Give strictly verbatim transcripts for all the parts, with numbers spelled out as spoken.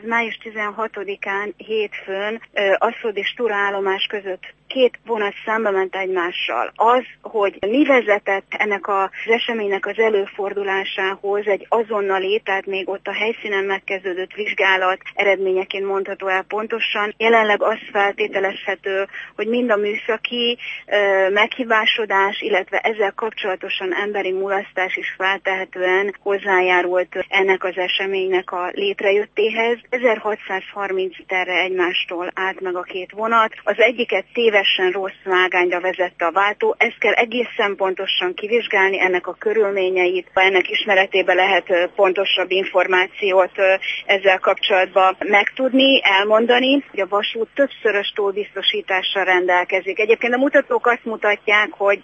május tizenhatodikán hétfőn Aszód és Tura állomás között két vonat szembe ment egymással. Az, hogy mi vezetett ennek az eseménynek az előfordulásához, egy azonnali, tehát még ott a helyszínen megkezdődött vizsgálat eredményeként mondható el pontosan. Jelenleg az feltételezhető, hogy mind a műszaki ö, meghibásodás, illetve ezzel kapcsolatosan emberi mulasztás is feltehetően hozzájárult ennek az eseménynek a létrejöttéhez. ezerhatszázharminc méterre egymástól állt meg a két vonat. Az egyiket tévesen rossz vágányra vezette a váltó. Ezt kell egészen pontosan kivizsgálni, ennek a körülményeit. Ennek ismeretében lehet pontosabb információt ezzel kapcsolatban megtudni, elmondani, hogy a vasút többszörös tólbiztosítással rendelkezik. Egyébként a mutatók azt mutatják, hogy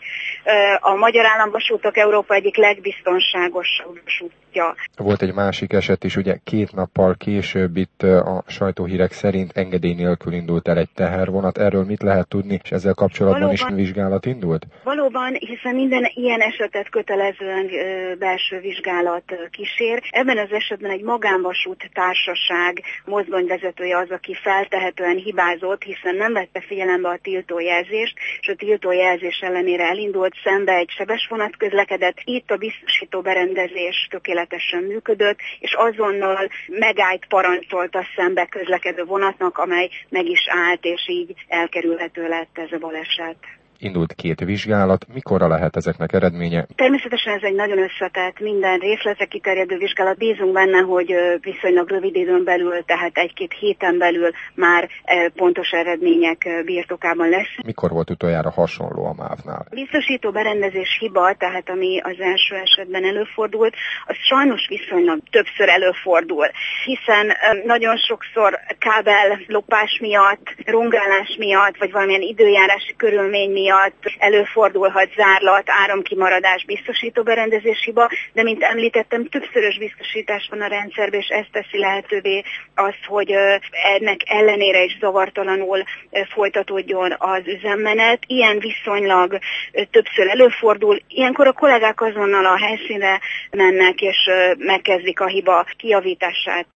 a Magyar Államvasútok Európa egyik legbiztonságosabb vasútja. Volt egy másik eset is, ugye két nappal később itt a sajtóhírek szerint engedély nélkül indult el egy tehervonat. Erről mit lehet tudni, és ezzel kapcsolatban valóban, is vizsgálat indult? Valóban, hiszen minden ilyen esetet kötelezően belső vizsgálat kísér. Ebben az esetben egy magánvasút társaság mozdonyvezetője az, aki feltehetően hibázott, hiszen nem vette figyelembe a tiltójelzést, és a tiltójelzés ellenére elindult szembe egy sebes vonat közlekedett. Itt a biztosító berendezés tökéletesen működött, és azonnal megállt parancsolt a szembe közlekedő vonatnak, amely meg is állt, és így elkerülhető lett ez a baleset. Indult két vizsgálat, mikorra lehet ezeknek eredménye? Természetesen ez egy nagyon összetett, minden részletre kiterjedő vizsgálat. Bízunk benne, hogy viszonylag rövid időn belül, tehát egy-két héten belül már pontos eredmények birtokában lesz. Mikor volt utoljára hasonló a mávnál? Biztosító berendezés hiba, tehát ami az első esetben előfordult, az sajnos viszonylag többször előfordul, hiszen nagyon sokszor kábel lopás miatt, rongálás miatt, vagy valamilyen időjárási körülmény miatt előfordulhat zárlat, áramkimaradás, biztosítóberendezés hiba, de mint említettem, többszörös biztosítás van a rendszerben, és ez teszi lehetővé azt, hogy ennek ellenére is zavartalanul folytatódjon az üzemmenet. Ilyen viszonylag többször előfordul. Ilyenkor a kollégák azonnal a helyszínre mennek, és megkezdik a hiba kijavítását.